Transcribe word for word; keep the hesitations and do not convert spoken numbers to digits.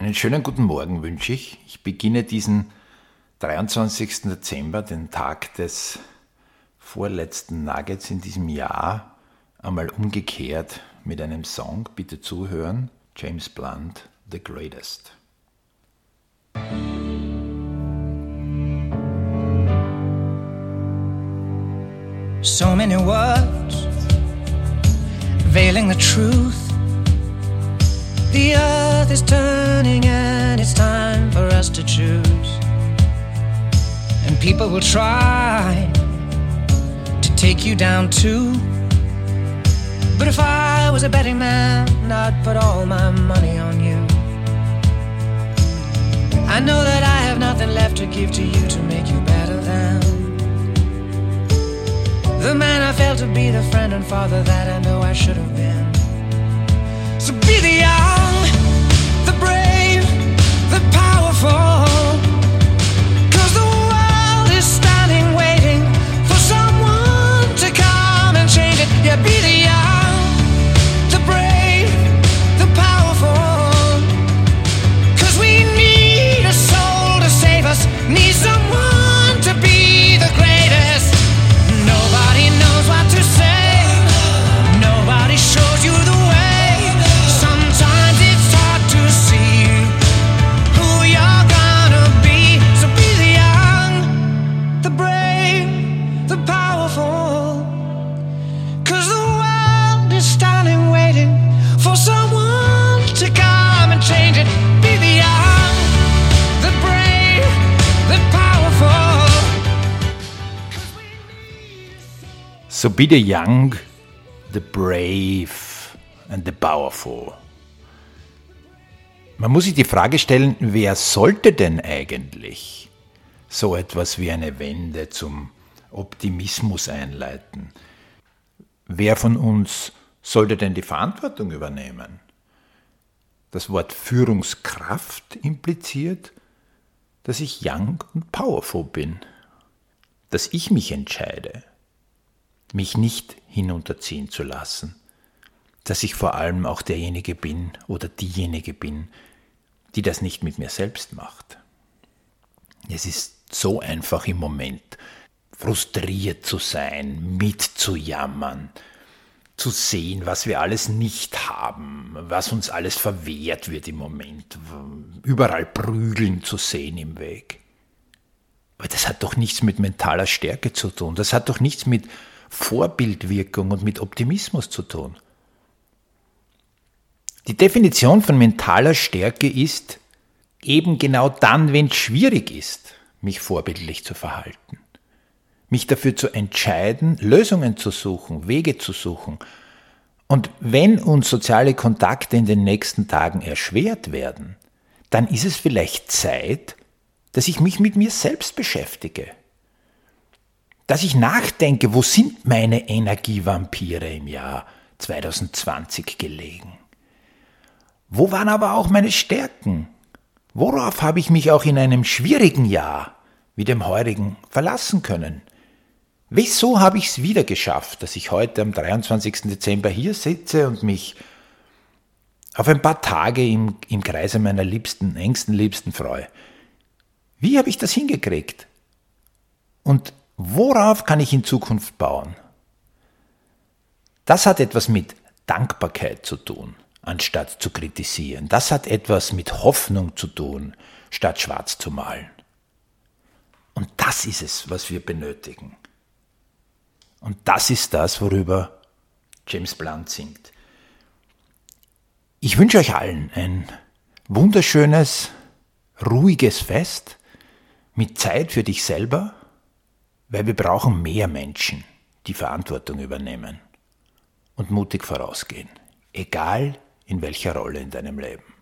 Einen schönen guten Morgen wünsche ich. Ich beginne diesen dreiundzwanzigsten Dezember, den Tag des vorletzten Nuggets in diesem Jahr, einmal umgekehrt mit einem Song. Bitte zuhören. James Blunt, The Greatest. So many words veiling the truth. The earth is turning and it's time for us to choose. And people will try to take you down too. But if I was a betting man, I'd put all my money on you. I know that I have nothing left to give to you to make you better than the man I failed to be, the friend and father that I know I should have been. So be the young, the brave, the powerful, 'cause the world is standing waiting for someone to come and change it. Yeah, be the young, the brave, the powerful, 'cause we need a soul to save us, need someone to be the greatest. Nobody knows what to say, nobody shows you the way. Sometimes it's hard to see who you're gonna be. So be the young, the brave, the powerful, 'cause the world is standing waiting for someone to come and change it. Be the young, the brave, the powerful. So be the young, the brave and the powerful. Man muss sich die Frage stellen, wer sollte denn eigentlich so etwas wie eine Wende zum Optimismus einleiten? Wer von uns sollte denn die Verantwortung übernehmen? Das Wort Führungskraft impliziert, dass ich young und powerful bin, dass ich mich entscheide, mich nicht hinunterziehen zu lassen, dass ich vor allem auch derjenige bin oder diejenige bin, die das nicht mit mir selbst macht. Es ist so einfach im Moment, frustriert zu sein, mitzujammern, zu sehen, was wir alles nicht haben, was uns alles verwehrt wird im Moment, überall Prügeln zu sehen im Weg. Aber das hat doch nichts mit mentaler Stärke zu tun, das hat doch nichts mit Vorbildwirkung und mit Optimismus zu tun. Die Definition von mentaler Stärke ist, eben genau dann, wenn es schwierig ist, mich vorbildlich zu verhalten. Mich dafür zu entscheiden, Lösungen zu suchen, Wege zu suchen. Und wenn uns soziale Kontakte in den nächsten Tagen erschwert werden, dann ist es vielleicht Zeit, dass ich mich mit mir selbst beschäftige. Dass ich nachdenke, wo sind meine Energievampire im Jahr zwanzig zwanzig gelegen? Wo waren aber auch meine Stärken? Worauf habe ich mich auch in einem schwierigen Jahr wie dem heurigen verlassen können? Wieso habe ich es wieder geschafft, dass ich heute am dreiundzwanzigsten Dezember hier sitze und mich auf ein paar Tage im, im Kreise meiner Liebsten, engsten Liebsten freue? Wie habe ich das hingekriegt? Und worauf kann ich in Zukunft bauen? Das hat etwas mit Dankbarkeit zu tun, anstatt zu kritisieren. Das hat etwas mit Hoffnung zu tun, statt schwarz zu malen. Und das ist es, was wir benötigen. Und das ist das, worüber James Blunt singt. Ich wünsche euch allen ein wunderschönes, ruhiges Fest mit Zeit für dich selber, weil wir brauchen mehr Menschen, die Verantwortung übernehmen und mutig vorausgehen, egal in welcher Rolle in deinem Leben.